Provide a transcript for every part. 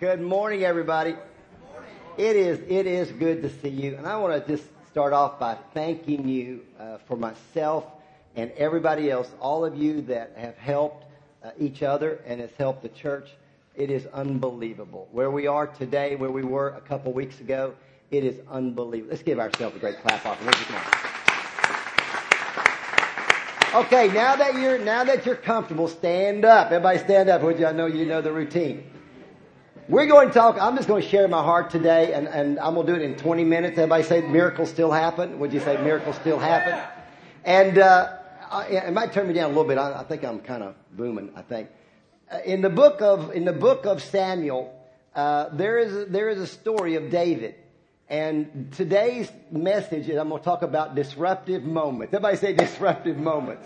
Good morning, everybody. It is good to see you. And I want to just start off by thanking you for myself and everybody else, all of you that have helped each other and has helped the church. It is unbelievable. Where we are today, where we were a couple weeks ago, it is unbelievable. Let's give ourselves a great clap off. Okay, now that you're comfortable, stand up. Everybody stand up, would you? I know you know the routine. We're going to talk, I'm just going to share my heart today, and I'm going to do it in 20 minutes. Everybody say miracles still happen. Would you say miracles still happen? And it might turn me down a little bit. I think I'm kind of booming, I think. In the book of Samuel, there is a story of David. And today's message is I'm going to talk about disruptive moments. Everybody say disruptive moments.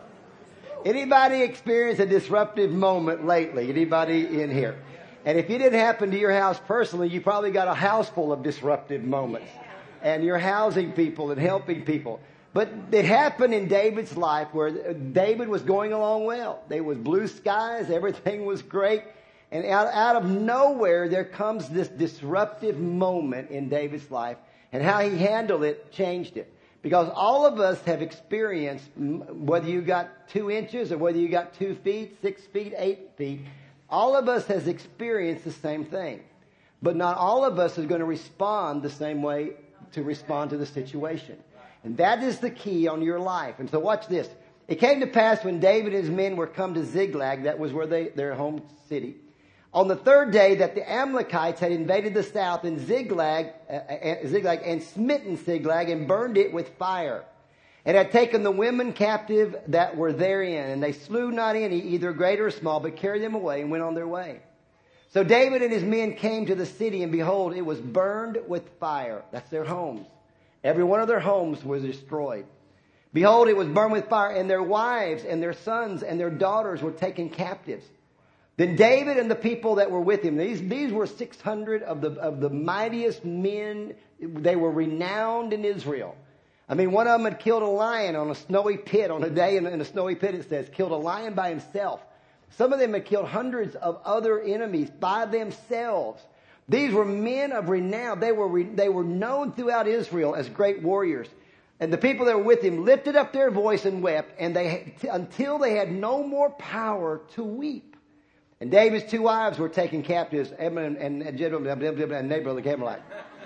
Anybody experience a disruptive moment lately? Anybody in here? And if it didn't happen to your house personally, you probably got a house full of disruptive moments. And you're housing people and helping people. But it happened in David's life where David was going along well. There was blue skies. Everything was great. And out of nowhere, there comes this disruptive moment in David's life. And how he handled it changed it. Because all of us have experienced, whether you got 2 inches or whether you got 2 feet, 6 feet, 8 feet, all of us has experienced the same thing. But not all of us is going to respond the same way to respond to the situation. And that is the key on your life. And so watch this. It came to pass when David and his men were come to Ziklag, that was where their home city, on the 3rd day that the Amalekites had invaded the south in Ziklag and smitten Ziklag and burned it with fire. And had taken the women captive that were therein. And they slew not any, either great or small, but carried them away and went on their way. So David and his men came to the city, and behold, it was burned with fire. That's their homes. Every one of their homes was destroyed. Behold, it was burned with fire, and their wives and their sons and their daughters were taken captives. Then David and the people that were with him, these were 600 of the mightiest men. They were renowned in Israel. I mean, one of them had killed a lion on a snowy pit. On a day in a snowy pit, it says, killed a lion by himself. Some of them had killed hundreds of other enemies by themselves. These were men of renown. They were known throughout Israel as great warriors. And the people that were with him lifted up their voice and wept, and until they had no more power to weep. And David's 2 wives were taken captives, Edmund and Jeduthun and Nabal the Carmelite.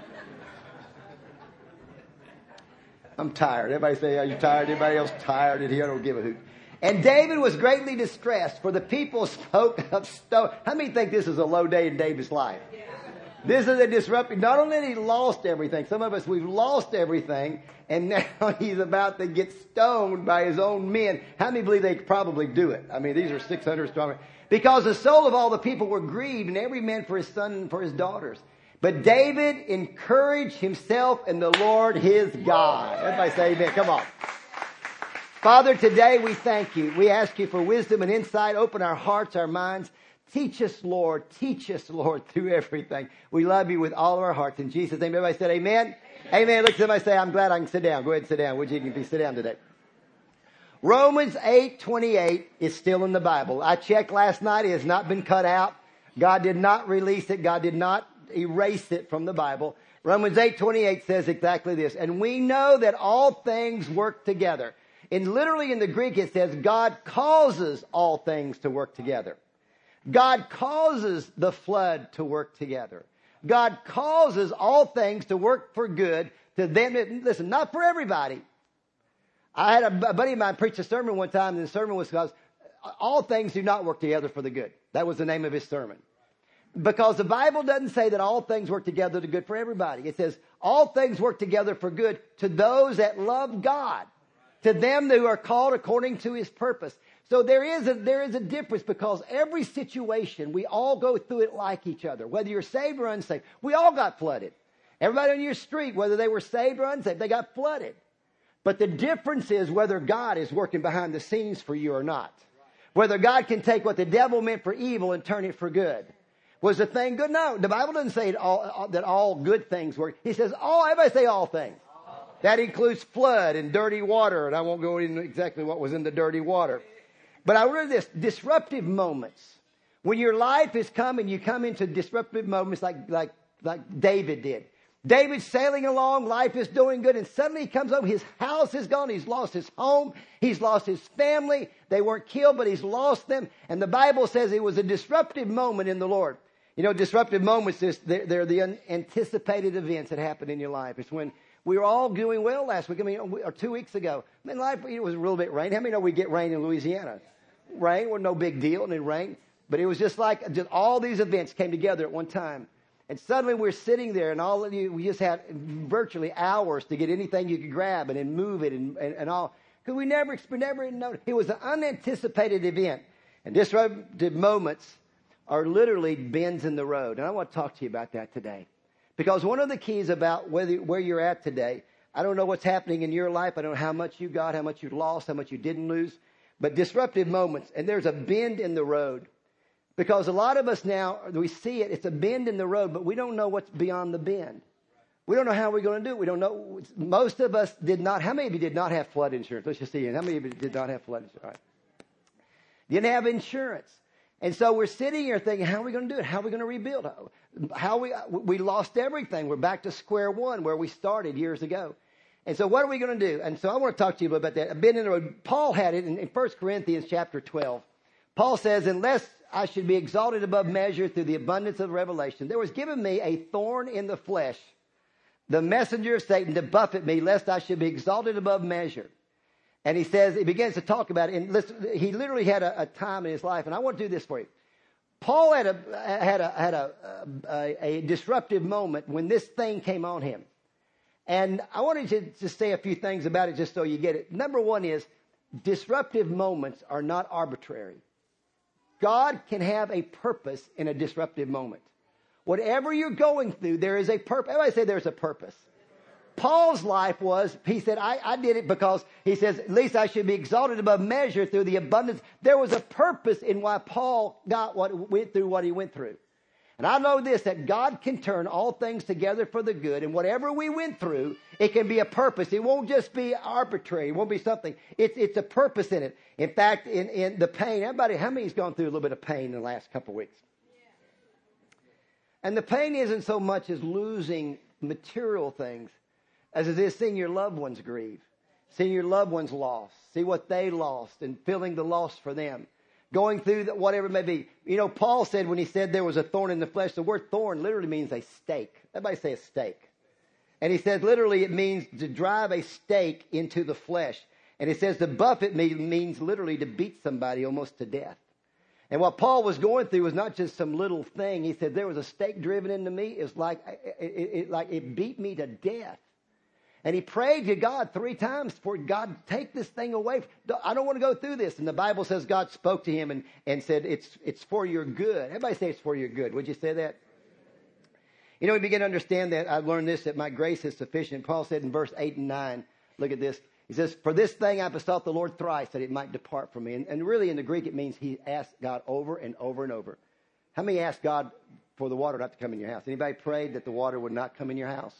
I'm tired. Everybody say, are you tired? Anybody else tired in here? I don't give a hoot. And David was greatly distressed, for the people spoke of stone. How many think this is a low day in David's life? Yeah. This is a disruption. Not only did he lost everything, some of us, we've lost everything, and now he's about to get stoned by his own men. How many believe they could probably do it? I mean, these are 600 strong. Because the soul of all the people were grieved, and every man for his son and for his daughters. But David encouraged himself in the Lord his God. Everybody say amen. Come on. Father, today we thank you. We ask you for wisdom and insight. Open our hearts, our minds. Teach us, Lord, through everything. We love you with all of our hearts. In Jesus' name, everybody said amen. Amen. Look at somebody say, I'm glad I can sit down. Go ahead and sit down. Would you can sit down today? Romans 8:28 is still in the Bible. I checked last night. It has not been cut out. God did not release it. God did not erase it from the Bible. Romans 8:28 says exactly this. And we know that all things work together. And literally in the Greek it says God causes all things to work together. God causes the flood to work together. God causes all things to work for good to them. Listen, not for everybody. I had a buddy of mine preach a sermon one time, and the sermon was called All Things Do Not Work Together for the Good. That was the name of his sermon. Because the Bible doesn't say that all things work together to good for everybody. It says all things work together for good to those that love God, to them who are called according to his purpose. So there is a difference, because every situation, we all go through it like each other. Whether you're saved or unsaved, we all got flooded. Everybody on your street, whether they were saved or unsaved, they got flooded. But the difference is whether God is working behind the scenes for you or not. Whether God can take what the devil meant for evil and turn it for good. Was the thing good? No, the Bible doesn't say that all good things work. He says everybody say all things. That includes flood and dirty water. And I won't go into exactly what was in the dirty water. But I read this, disruptive moments. When your life is coming, you come into disruptive moments like David did. David's sailing along, life is doing good, and suddenly he comes home, his house is gone, he's lost his home, he's lost his family. They weren't killed, but he's lost them. And the Bible says it was a disruptive moment in the Lord. You know, disruptive moments, they're the unanticipated events that happen in your life. It's when we were all doing well last week, or 2 weeks ago. I mean, life, it was a little bit rain. How many know we get rain in Louisiana? Rain was no big deal, and it rained. But it was just like all these events came together at one time. And suddenly we're sitting there, and we just had virtually hours to get anything you could grab and then move it and all. Because we never known. It was an unanticipated event. And disruptive moments are literally bends in the road. And I want to talk to you about that today. Because one of the keys about where you're at today, I don't know what's happening in your life. I don't know how much you got, how much you lost, how much you didn't lose. But disruptive moments, and there's a bend in the road. Because a lot of us now, we see it, it's a bend in the road, but we don't know what's beyond the bend. We don't know how we're going to do it. We don't know. Most of us did not. How many of you did not have flood insurance? Let's just see. How many of you did not have flood insurance? All right. Didn't have insurance. And so we're sitting here thinking, how are we going to do it? How are we going to rebuild? We lost everything. We're back to square one where we started years ago. And so what are we going to do? And so I want to talk to you about that. A bend in the road. Paul had it in 1 Corinthians chapter 12. Paul says, unless I should be exalted above measure through the abundance of revelation, there was given me a thorn in the flesh, the messenger of Satan, to buffet me, lest I should be exalted above measure. And he says, he begins to talk about it. And listen, he literally had a time in his life. And I want to do this for you. Paul had a disruptive moment when this thing came on him. And I wanted to just say a few things about it just so you get it. Number one is, disruptive moments are not arbitrary. God can have a purpose in a disruptive moment. Whatever you're going through, there is a purpose. Everybody say there's a purpose. Paul's life was, he said, I did it because, he says, at least I should be exalted above measure through the abundance. There was a purpose in why Paul went through what he went through. And I know this, that God can turn all things together for the good. And whatever we went through, it can be a purpose. It won't just be arbitrary. It won't be something. It's a purpose in it. In fact, in the pain, everybody, how many's gone through a little bit of pain in the last couple of weeks? And the pain isn't so much as losing material things as it is seeing your loved ones grieve, seeing your loved ones lost, see what they lost and feeling the loss for them. Going through whatever it may be. You know, Paul said when he said there was a thorn in the flesh, the word thorn literally means a stake. Everybody say a stake. And he says literally it means to drive a stake into the flesh. And it says to buffet me means literally to beat somebody almost to death. And what Paul was going through was not just some little thing. He said there was a stake driven into me. It was like it beat me to death. And he prayed to God 3 times for God, take this thing away. I don't want to go through this. And the Bible says God spoke to him and said, it's for your good. Everybody say it's for your good. Would you say that? You know, we begin to understand that. I learned this, that my grace is sufficient. Paul said in verse 8 and 9, look at this. He says, for this thing I besought the Lord thrice that it might depart from me. And really in the Greek it means he asked God over and over and over. How many asked God for the water not to come in your house? Anybody prayed that the water would not come in your house?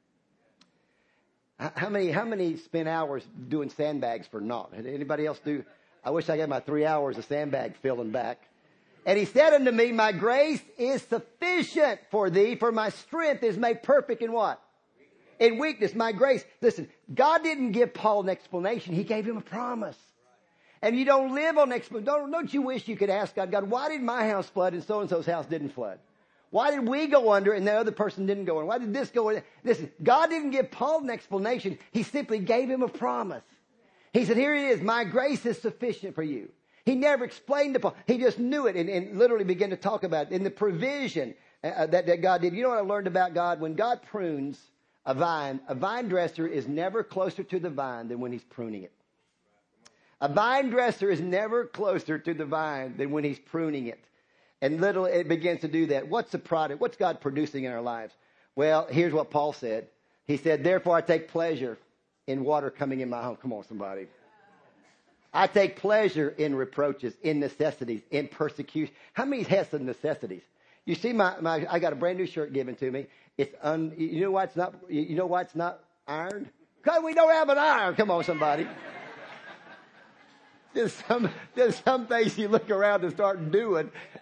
How many spent hours doing sandbags for naught? Did anybody else do? I wish I got my 3 hours of sandbag filling back. And he said unto me, my grace is sufficient for thee, for my strength is made perfect in what? In weakness, my grace. Listen, God didn't give Paul an explanation. He gave him a promise. And you don't live on explanation. Don't you wish you could ask God, why did my house flood and so-and-so's house didn't flood? Why did we go under and the other person didn't go under? Why did this go under? Listen, God didn't give Paul an explanation. He simply gave him a promise. He said, here it is. My grace is sufficient for you. He never explained to Paul. He just knew it and literally began to talk about it. In the provision that God did. You know what I learned about God? When God prunes a vine dresser is never closer to the vine than when he's pruning it. A vine dresser is never closer to the vine than when he's pruning it. And literally it begins to do that. What's the product? What's God producing in our lives? Well, here's what Paul said. He said, therefore I take pleasure in water coming in my home. Come on, somebody. I take pleasure in reproaches, in necessities, in persecution. How many has some necessities? You see, I got a brand new shirt given to me. You know why it's not ironed? Because we don't have an iron. Come on, somebody. There's some things you look around and start doing,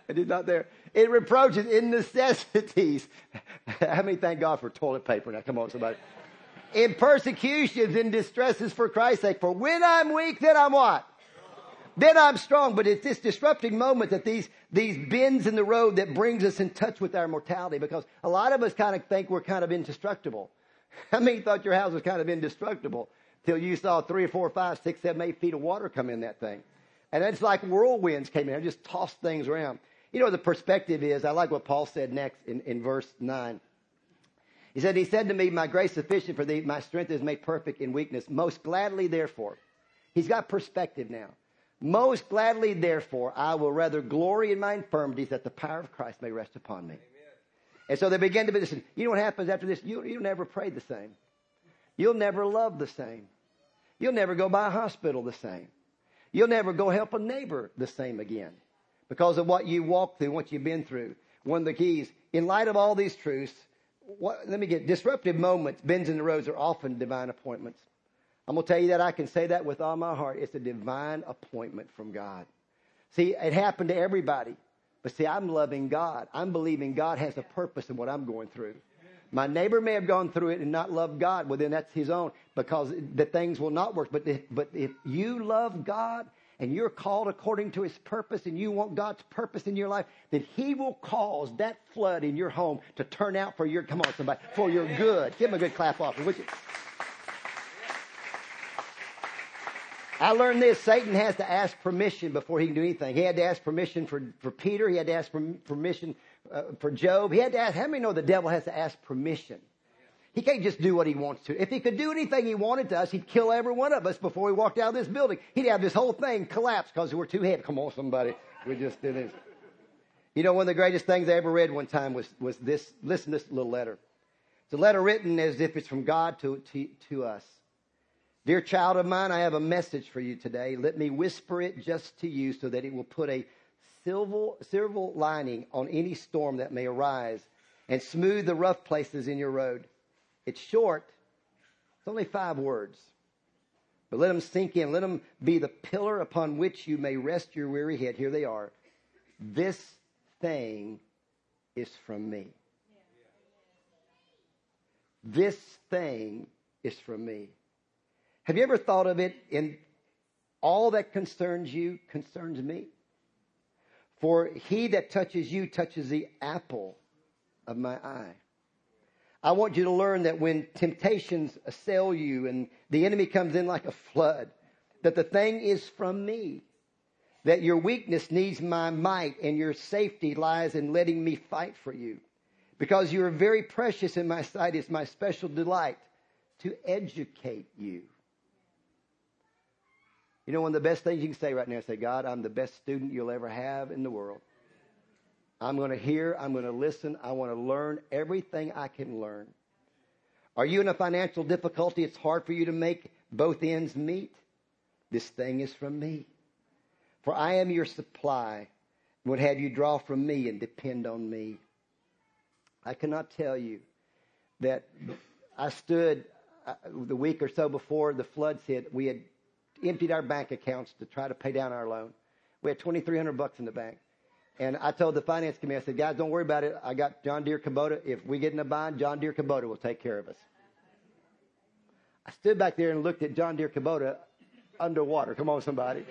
It is not there. In reproaches, in necessities. How many thank God for toilet paper? Now, come on, somebody. In persecutions, in distresses for Christ's sake. For when I'm weak, then I'm what? Then I'm strong. But it's this disrupting moment that these bends in the road that brings us in touch with our mortality. Because a lot of us kind of think we're kind of indestructible. How many thought your house was kind of indestructible till you saw 3 or 4 or 5, 6, 7, 8 feet of water come in that thing? And it's like whirlwinds came in and just tossed things around. You know what the perspective is? I like what Paul said next in verse 9. He said to me, my grace is sufficient for thee. My strength is made perfect in weakness. Most gladly, therefore. He's got perspective now. Most gladly, therefore, I will rather glory in my infirmities that the power of Christ may rest upon me. Amen. And so they begin to be listen. You know what happens after this? You'll never pray the same. You'll never love the same. You'll never go by a hospital the same. You'll never go help a neighbor the same again because of what you walked through, what you've been through. One of the keys, in light of all these truths, disruptive moments, bends in the roads are often divine appointments. I'm going to tell you that I can say that with all my heart. It's a divine appointment from God. See, it happened to everybody. But see, I'm loving God. I'm believing God has a purpose in what I'm going through. My neighbor may have gone through it and not loved God. Well, then that's his own because the things will not work. But if you love God and you're called according to his purpose and you want God's purpose in your life, then he will cause that flood in your home to turn out for your, come on somebody, for your good. Give him a good clap off. I learned this. Satan has to ask permission before he can do anything. He had to ask permission for Peter. He had to ask permission for Job. He had to ask, how many know the devil has to ask permission? He can't just do what he wants to. If he could do anything he wanted to us, he'd kill every one of us before we walked out of this building. He'd have this whole thing collapse because we're too heavy. Come on, somebody. We just did this. You know, one of the greatest things I ever read one time was this. Listen to this little letter. It's a letter written as if it's from God to us. Dear child of mine, I have a message for you today. Let me whisper it just to you so that it will put a silver lining on any storm that may arise and smooth the rough places in your road. It's short. It's only 5 words. But let them sink in. Let them be the pillar upon which you may rest your weary head. Here they are. This thing is from me. This thing is from me. Have you ever thought of it in all that concerns you concerns me? For he that touches you touches the apple of my eye. I want you to learn that when temptations assail you and the enemy comes in like a flood, that the thing is from me. That your weakness needs my might and your safety lies in letting me fight for you. Because you are very precious in my sight. It's my special delight to educate you. You know, one of the best things you can say right now is say, God, I'm the best student you'll ever have in the world. I'm going to hear. I'm going to listen. I want to learn everything I can learn. Are you in a financial difficulty? It's hard for you to make both ends meet. This thing is from me. For I am your supply. Would have you draw from me and depend on me. I cannot tell you that I stood the week or so before the floods hit. We had emptied our bank accounts to try to pay down our loan. We had $2,300 in the bank. And I told the finance committee, I said, guys, don't worry about it. I got John Deere Kubota. If we get in a bind, John Deere Kubota will take care of us. I stood back there and looked at John Deere Kubota underwater. Come on, somebody.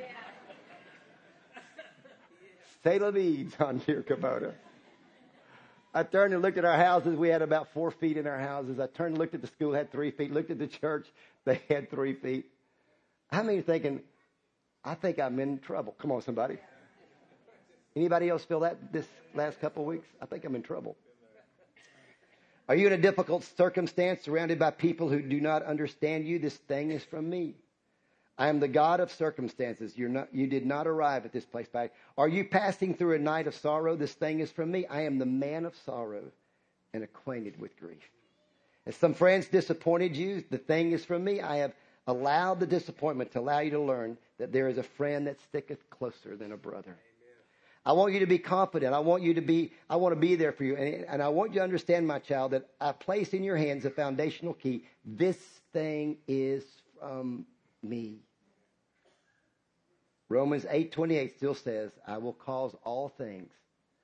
Say la vie, John Deere Kubota. I turned and looked at our houses. We had about 4 feet in our houses. I turned and looked at the school, had 3 feet. Looked at the church, they had 3 feet. How many are thinking, I think I'm in trouble? Come on, somebody. Anybody else feel that this last couple of weeks? I think I'm in trouble. Are you in a difficult circumstance surrounded by people who do not understand you? This thing is from me. I am the God of circumstances. You did not arrive at this place by. Are you passing through a night of sorrow? This thing is from me. I am the man of sorrow and acquainted with grief. As some friends disappointed you, the thing is from me. I have allowed the disappointment to allow you to learn that there is a friend that sticketh closer than a brother. I want you to be confident. I want to be there for you. And I want you to understand, my child, that I place in your hands a foundational key. This thing is from me. Romans 8:28 still says, I will cause all things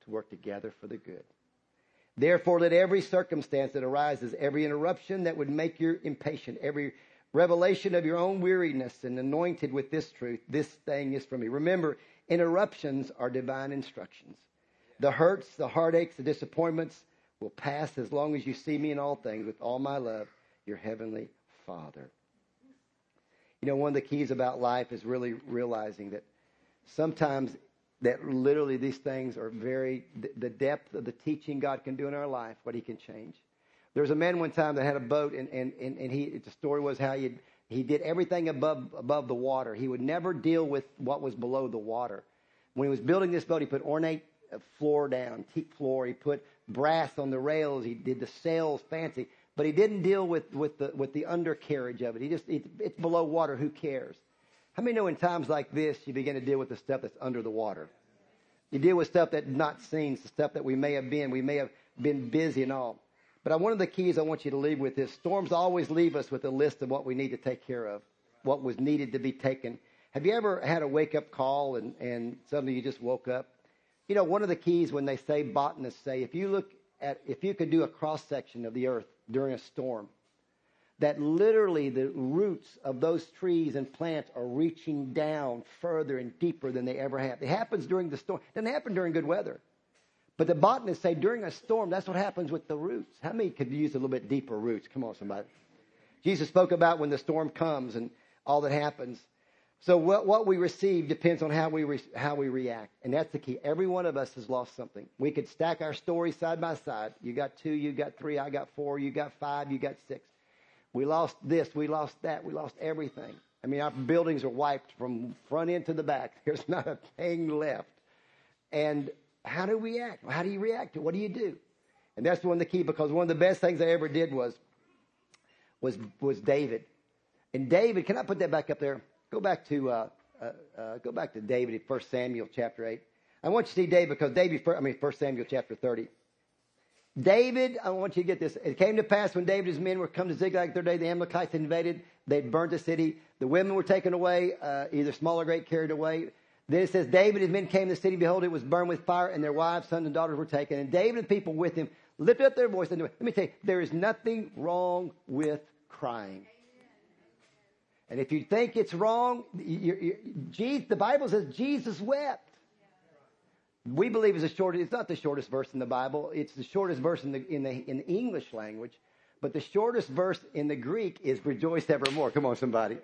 work together for the good. Therefore, let every circumstance that arises, every interruption that would make you impatient, every revelation of your own weariness and anointed with this truth, this thing is from me. Remember, interruptions are divine instructions. The hurts, the heartaches, the disappointments will pass as long as you see me in all things with all my love, your heavenly Father. You know, one of the keys about life is really realizing that sometimes that literally these things are the depth of the teaching God can do in our life, what he can change. There was a man one time that had a boat, and the story was how he did everything above the water. He would never deal with what was below the water. When he was building this boat, he put ornate floor down, teak floor. He put brass on the rails. He did the sails fancy, but he didn't deal with the undercarriage of it. It's below water. Who cares? How many know in times like this, you begin to deal with the stuff that's under the water? You deal with stuff that's not seen, the stuff that we may have been busy and all. But one of the keys I want you to leave with is storms always leave us with a list of what we need to take care of, what was needed to be taken. Have you ever had a wake-up call and suddenly you just woke up? You know, one of the keys when they say, botanists say, if you could do a cross-section of the earth during a storm, that literally the roots of those trees and plants are reaching down further and deeper than they ever have. It happens during the storm. It doesn't happen during good weather. But the botanists say during a storm, that's what happens with the roots. How many could use a little bit deeper roots? Come on, somebody. Jesus spoke about when the storm comes and all that happens. So what we receive depends on how we react. And that's the key. Every one of us has lost something. We could stack our stories side by side. You got 2, you got 3, I got 4, you got 5, you got 6. We lost this, we lost that, we lost everything. I mean, our buildings are wiped from front end to the back. There's not a thing left. And how do we act? How do you react to it? What do you do? And that's one of the key, because one of the best things I ever did was David. And David, can I put that back up there? Go back to David in 1 Samuel chapter 8. I want you to see David because 1 Samuel chapter 30. David, I want you to get this. It came to pass when David and his men were come to Ziklag the third day, the Amalekites invaded. They'd burnt the city. The women were taken away, either small or great, carried away. Then it says, David and his men came to the city. Behold, it was burned with fire, and their wives, sons, and daughters were taken. And David and the people with him lifted up their voice. And let me tell you, there is nothing wrong with crying. And if you think it's wrong, the Bible says Jesus wept. We believe it's not the shortest verse in the Bible. It's the shortest verse in the English language. But the shortest verse in the Greek is rejoice evermore. Come on, somebody.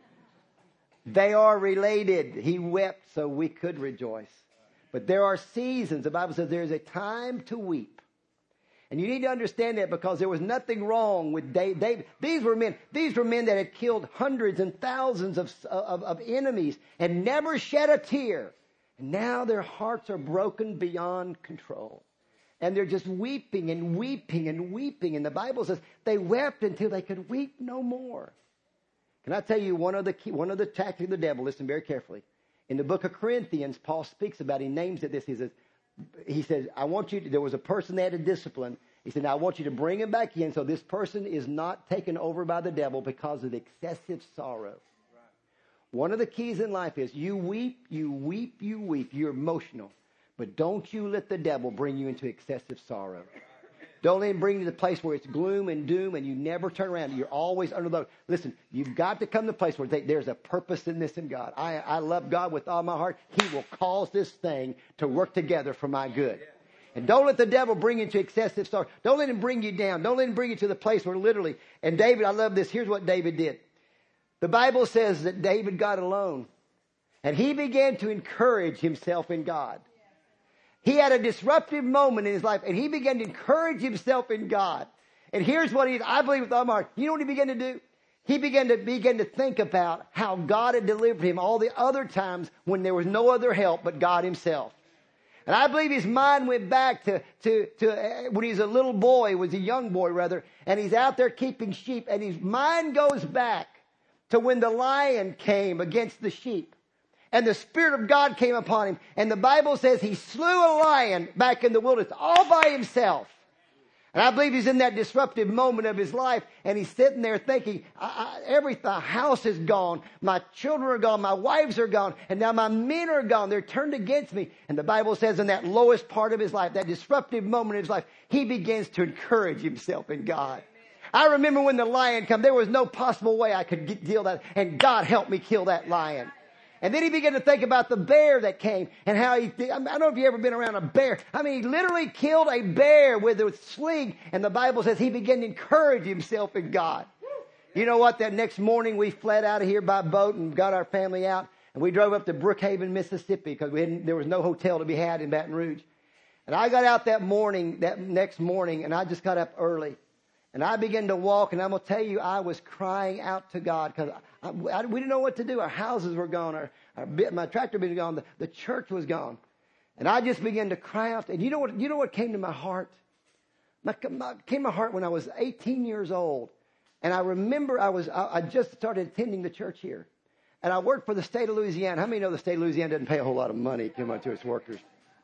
They are related. He wept so we could rejoice. But there are seasons. The Bible says there's a time to weep. And you need to understand that because there was nothing wrong with David. These were men that had killed hundreds and thousands of enemies and never shed a tear. And now their hearts are broken beyond control. And they're just weeping and weeping and weeping. And the Bible says they wept until they could weep no more. Can I tell you one of the tactics of the devil? Listen very carefully. In the book of Corinthians, Paul speaks about, he names it this. He says, there was a person they had to discipline. He said, now I want you to bring him back in so this person is not taken over by the devil because of excessive sorrow. One of the keys in life is you weep, you weep, you weep. You're emotional. But don't you let the devil bring you into excessive sorrow. Don't let him bring you to the place where it's gloom and doom and you never turn around. You're always under the... Listen, you've got to come to the place where there's a purpose in this in God. I love God with all my heart. He will cause this thing to work together for my good. And don't let the devil bring you into excessive sorrow. Don't let him bring you down. Don't let him bring you to the place where literally... And David, I love this. Here's what David did. The Bible says that David got alone. And he began to encourage himself in God. He had a disruptive moment in his life, and he began to encourage himself in God. And here's what I believe with all my heart. You know what he began to do? He began to think about how God had delivered him all the other times when there was no other help but God himself. And I believe his mind went back to when he was a little boy, was a young boy rather, and he's out there keeping sheep, and his mind goes back to when the lion came against the sheep. And the Spirit of God came upon him. And the Bible says he slew a lion back in the wilderness all by himself. And I believe he's in that disruptive moment of his life, and he's sitting there thinking, the house is gone, my children are gone, my wives are gone, and now my men are gone. They're turned against me. And the Bible says in that lowest part of his life, that disruptive moment of his life, he begins to encourage himself in God. I remember when the lion came, there was no possible way I could deal that, and God helped me kill that lion. And then he began to think about the bear that came and how I don't know if you've ever been around a bear. I mean, he literally killed a bear with a sling. And the Bible says he began to encourage himself in God. You know what? That next morning we fled out of here by boat and got our family out. And we drove up to Brookhaven, Mississippi, because there was no hotel to be had in Baton Rouge. And I got out that next morning, and I just got up early. And I began to walk, and I'm going to tell you, I was crying out to God because we didn't know what to do. Our houses were gone. My tractor was gone. The church was gone. And I just began to cry out. And you know what came to my heart? Came to my heart when I was 18 years old. And I remember I just started attending the church here. And I worked for the state of Louisiana. How many know the state of Louisiana doesn't pay a whole lot of money to its workers?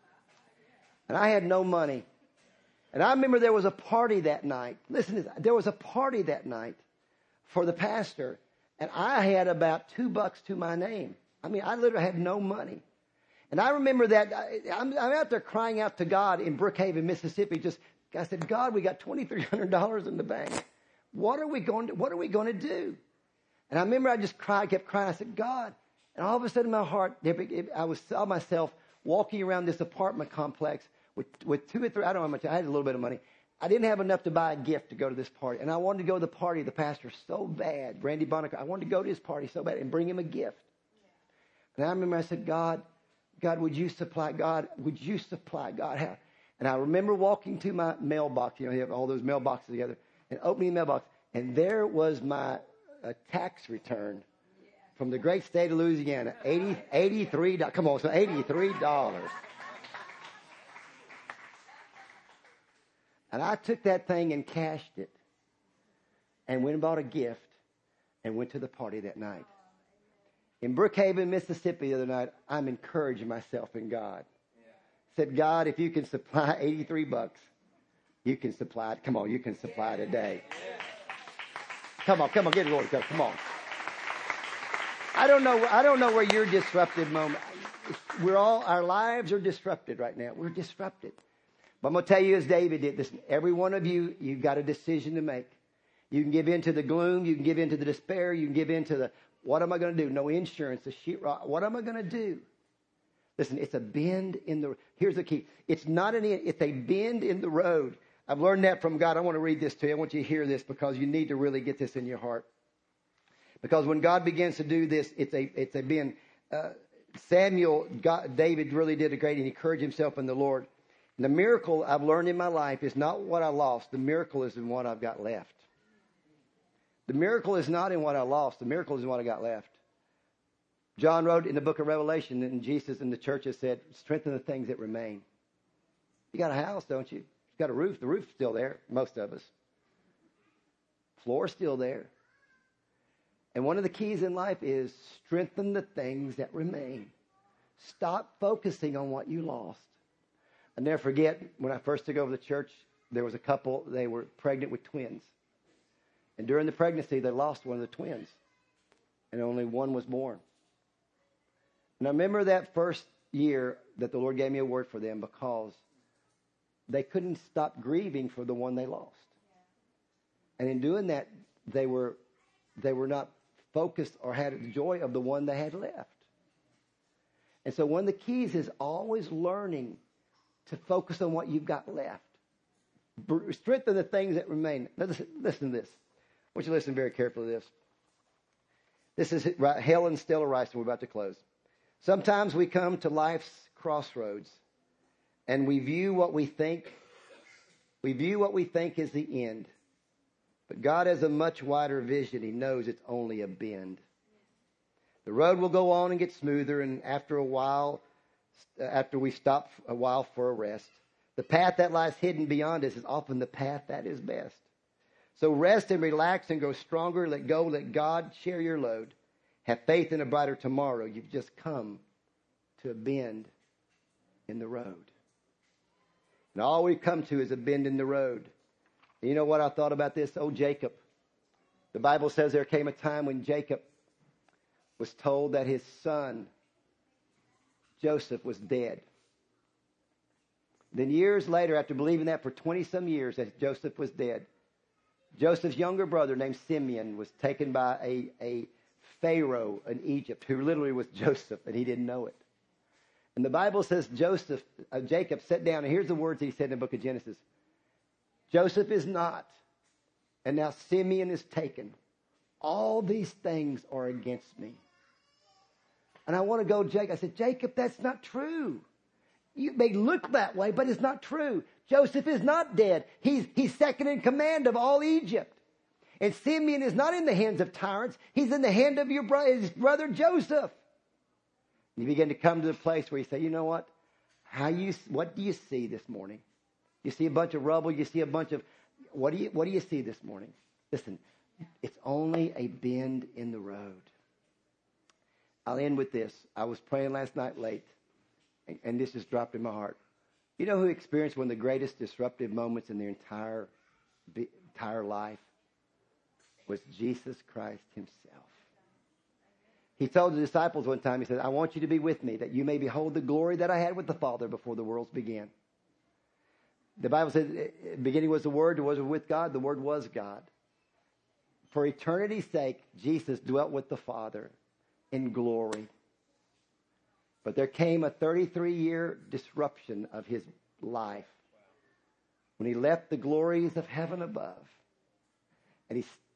And I had no money. And I remember there was a party that night. Listen to this. There was a party that night for the pastor. And I had about $2 to my name. I mean, I literally had no money. And I remember that I'm out there crying out to God in Brookhaven, Mississippi. I said, God, we got $2,300 in the bank. What are we going to do? And I remember I just kept crying. I said, God. And all of a sudden in my heart, I saw myself walking around this apartment complex with 2 or 3, I don't know how much, I had a little bit of money. I didn't have enough to buy a gift to go to this party. And I wanted to go to the party of the pastor so bad, Randy Bonnicker. I wanted to go to his party so bad and bring him a gift. And I remember I said, God, would you supply? God, would you supply? God, how? And I remember walking to my mailbox. You have all those mailboxes together. And opening the mailbox. And there was my tax return from the great state of Louisiana. $83. Come on, so $83. And I took that thing and cashed it and went and bought a gift and went to the party that night. In Brookhaven, Mississippi the other night, I'm encouraging myself in God. Said, God, if you can supply $83, you can supply it. Come on, you can supply today. Come on, get it, Lord. Come on. I don't know where your disrupted moment. Our lives are disrupted right now. We're disrupted. But I'm going to tell you as David did, listen, every one of you, you've got a decision to make. You can give in to the gloom. You can give in to the despair. You can give in to the, what am I going to do? No insurance, the sheetrock. What am I going to do? Listen, it's a bend in the, here's the key. It's not it's a bend in the road. I've learned that from God. I want to read this to you. I want you to hear this because you need to really get this in your heart. Because when God begins to do this, it's a bend. David really did a great and encouraged himself in the Lord. And the miracle I've learned in my life is not what I lost. The miracle is in what I've got left. The miracle is not in what I lost. The miracle is in what I got left. John wrote in the book of Revelation, and Jesus and the church has said, strengthen the things that remain. You got a house, don't you? You got a roof. The roof's still there, most of us. Floor's still there. And one of the keys in life is strengthen the things that remain. Stop focusing on what you lost. I never forget when I first took over the church, there was a couple, they were pregnant with twins. And during the pregnancy, they lost one of the twins. And only one was born. And I remember that first year that the Lord gave me a word for them because they couldn't stop grieving for the one they lost. And in doing that, they were not focused or had the joy of the one they had left. And so one of the keys is always learning to focus on what you've got left. Strengthen the things that remain. Now listen to this. I want you to listen very carefully to this. This is Helen Stella Rice, and we're about to close. Sometimes we come to life's crossroads, and we view what we think is the end. But God has a much wider vision. He knows it's only a bend. The road will go on and get smoother, and after we stop a while for a rest, the path that lies hidden beyond us is often the path that is best. So rest and relax and grow stronger. Let go. Let God share your load. Have faith in a brighter tomorrow. You've just come to a bend in the road. And all we've come to is a bend in the road. You know what I thought about this? Oh, Jacob. The Bible says there came a time when Jacob was told that his son, Joseph, was dead. Then years later, after believing that for 20-some years that Joseph was dead, Joseph's younger brother named Simeon was taken by a Pharaoh in Egypt who literally was Joseph, and he didn't know it. And the Bible says Jacob sat down, and here's the words he said in the book of Genesis. Joseph is not, and now Simeon is taken. All these things are against me. And I want to go to Jacob. I said, Jacob, that's not true. You may look that way, but it's not true. Joseph is not dead. He's second in command of all Egypt. And Simeon is not in the hands of tyrants. He's in the hand of his brother Joseph. And you begin to come to the place where you say, you know what? What do you see this morning? You see a bunch of rubble. You see a bunch of, what do you see this morning? Listen, it's only a bend in the road. I'll end with this. I was praying last night late, and this just dropped in my heart. You know who experienced one of the greatest disruptive moments in their entire life? Was Jesus Christ himself. He told the disciples one time, he said, I want you to be with me, that you may behold the glory that I had with the Father before the worlds began. The Bible says, the beginning was the Word, the Word was with God, the Word was God. For eternity's sake, Jesus dwelt with the Father in glory. But there came a 33-year disruption of his life when he left the glories of heaven above, and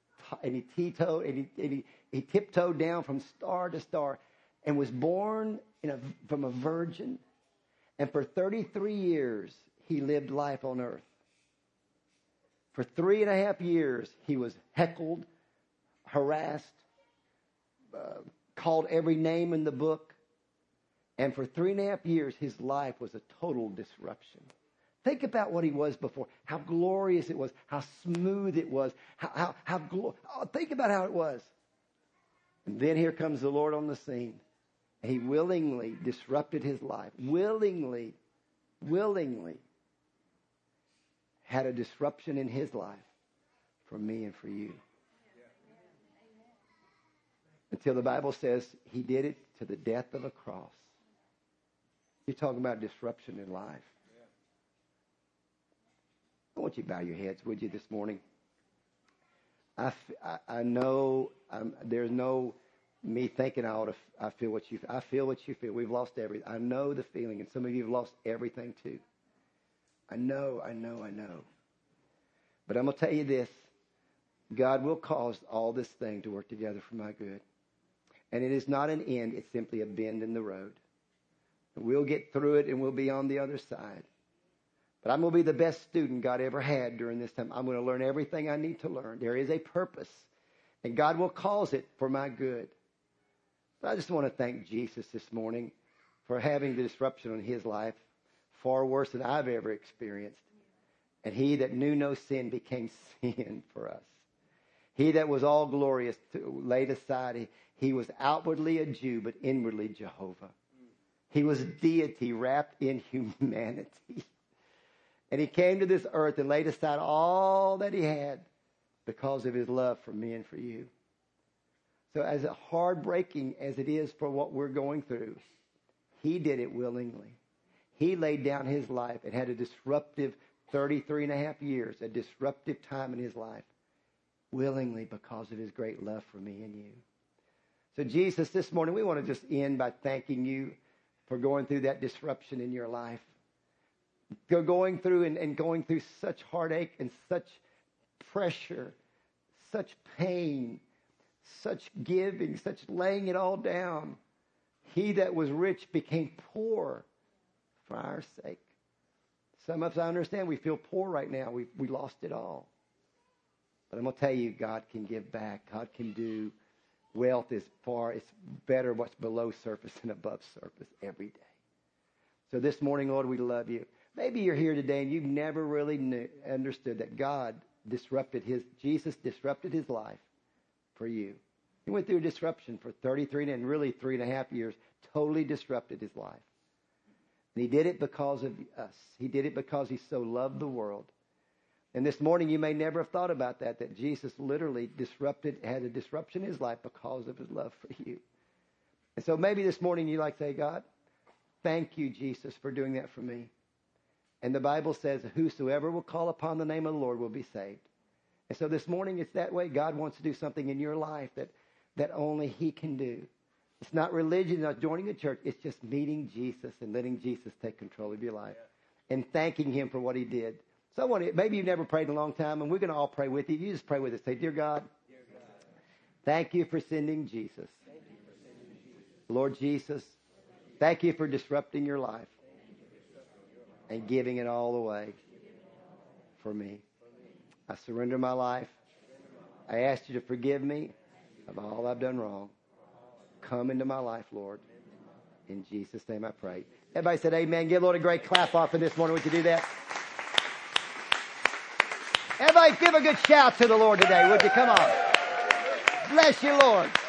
he tiptoed down from star to star and was born from a virgin. And for 33 years, he lived life on earth. For 3.5 years, he was heckled, harassed, called every name in the book. And for 3.5 years, his life was a total disruption. Think about what he was before. How glorious it was. How smooth it was. Think about how it was. And then here comes the Lord on the scene. He willingly disrupted his life. Willingly had a disruption in his life for me and for you. Until the Bible says he did it to the death of a cross. You're talking about disruption in life. I want you to bow your heads, would you, this morning? I know there's no me thinking I feel what you feel. I feel what you feel. We've lost everything. I know the feeling, and some of you have lost everything too. I know. But I'm going to tell you this. God will cause all this thing to work together for my good. And it is not an end. It's simply a bend in the road. And we'll get through it, and we'll be on the other side. But I'm going to be the best student God ever had during this time. I'm going to learn everything I need to learn. There is a purpose, and God will cause it for my good. But I just want to thank Jesus this morning for having the disruption in his life, far worse than I've ever experienced. And he that knew no sin became sin for us. He that was all glorious laid aside. He was outwardly a Jew, but inwardly Jehovah. He was deity wrapped in humanity. And he came to this earth and laid aside all that he had because of his love for me and for you. So as heartbreaking as it is for what we're going through, he did it willingly. He laid down his life and had a disruptive 33.5 years, a disruptive time in his life, willingly because of his great love for me and you. So Jesus, this morning we want to just end by thanking you for going through that disruption in your life. Going through such heartache and such pressure, such pain, such giving, such laying it all down. He that was rich became poor for our sake. Some of us, I understand, we feel poor right now. We lost it all. But I'm going to tell you, God can give back. God can do. Wealth it's better what's below surface than above surface every day. So this morning, Lord, we love you. Maybe you're here today and you've never really understood that Jesus disrupted his life for you. He went through a disruption for 33 and really 3.5 years, totally disrupted his life. And he did it because of us. He did it because he so loved the world And this morning you may never have thought about that Jesus literally had a disruption in his life because of his love for you. And so maybe this morning you like to say, God, thank you, Jesus, for doing that for me. And the Bible says, whosoever will call upon the name of the Lord will be saved. And so this morning it's that way. God wants to do something in your life that only he can do. It's not religion, not joining a church. It's just meeting Jesus and letting Jesus take control of your life and thanking him for what he did. So maybe you've never prayed in a long time, and we're going to all pray with you. You just pray with us. Say, Dear God, thank you for sending Jesus. Lord Jesus, thank you for disrupting your life and giving it all away for me. I surrender my life. I ask you to forgive me of all I've done wrong. Come into my life, Lord. In Jesus' name I pray. Everybody said amen. Give the Lord a great clap offering this morning. Would you do that? Everybody give a good shout to the Lord today, would you? Come on. Bless you, Lord.